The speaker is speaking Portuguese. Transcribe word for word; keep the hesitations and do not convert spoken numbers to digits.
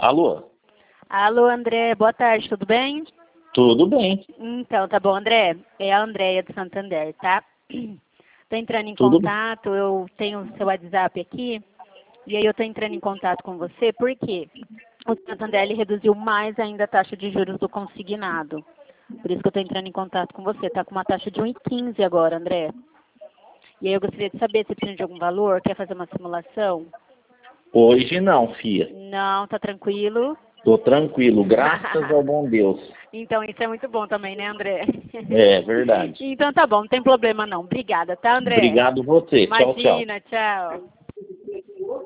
Alô? Alô, André, boa tarde, tudo bem? Tudo bem. Então, tá bom, André. É a Andréia do Santander, tá? Tô entrando em Tudo contato, eu tenho o seu WhatsApp aqui, e aí eu tô entrando em contato com você, porque o Santander ele reduziu mais ainda a taxa de juros do consignado. Por isso que eu tô entrando em contato com você. Tá com uma taxa de um vírgula quinze agora, André. E aí eu gostaria de saber se precisa de algum valor, quer fazer uma simulação? Hoje não, fia. Não, tá tranquilo? Tô tranquilo, graças ao bom Deus. Então, isso é muito bom também, né, André? É verdade. Então tá bom, não tem problema não. Obrigada, tá, André? Obrigado você. Tchau, tchau. Imagina, tchau.